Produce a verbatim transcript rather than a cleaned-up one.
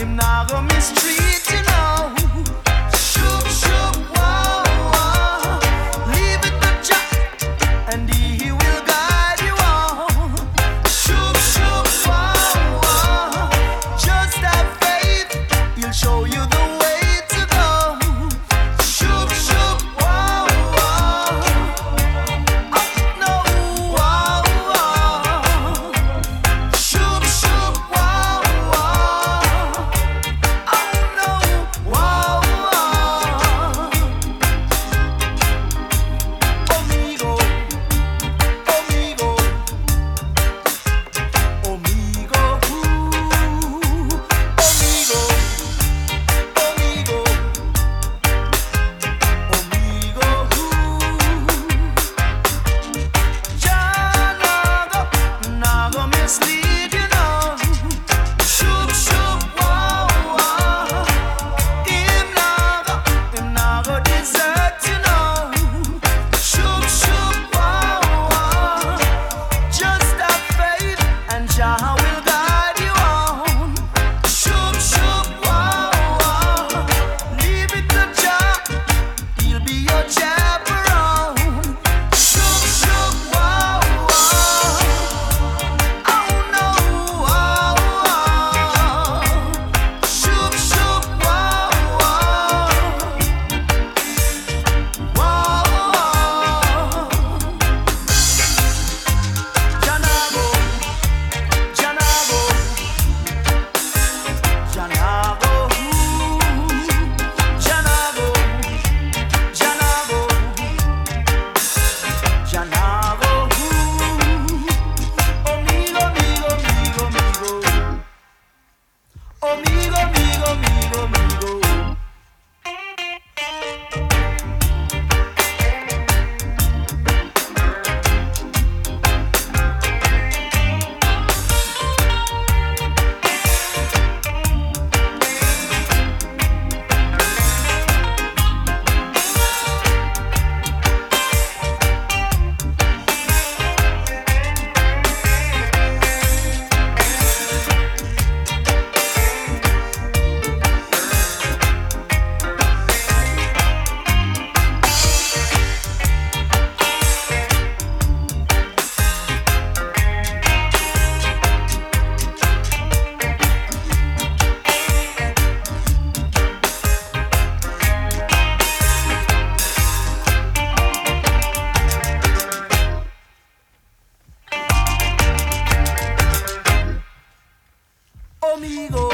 him nah go mistreat you know. Shoop, shoop, wow, wow. Leave it to Jah, and He will guide you on. Shoop, shoop, wow, wow. Just have faith, He'll show you the way to go. Shoop, shoop, wow, wow. Up, no, wow, wow. Shoop, shoop, wow, wow. Oh, no, wow, wow. Omigo, omigo, omigo, ooh. Omigo, omigo, omigo, ooh. Jah nago, nago mislead you know. Shoop, shoop, wow, wow. Him nago, him nago desert you know. Shoop, shoop, wow, wow. Just have faith and Jah will guide you on. Shoop, shoop, wow, wow. Leave it to Jah, He'll be your chaperone. Shoop, shoop, wow, wow. Oh no, wow, wow. Shoop, shoop, wow, wow. Wow, wow. Janago, Janago, Janago, ooh. Janago, Janago, Janago, ooh. Omigo, amigo, amigo, amigo. Omigo, amigo, amigo, amigo. Amigo.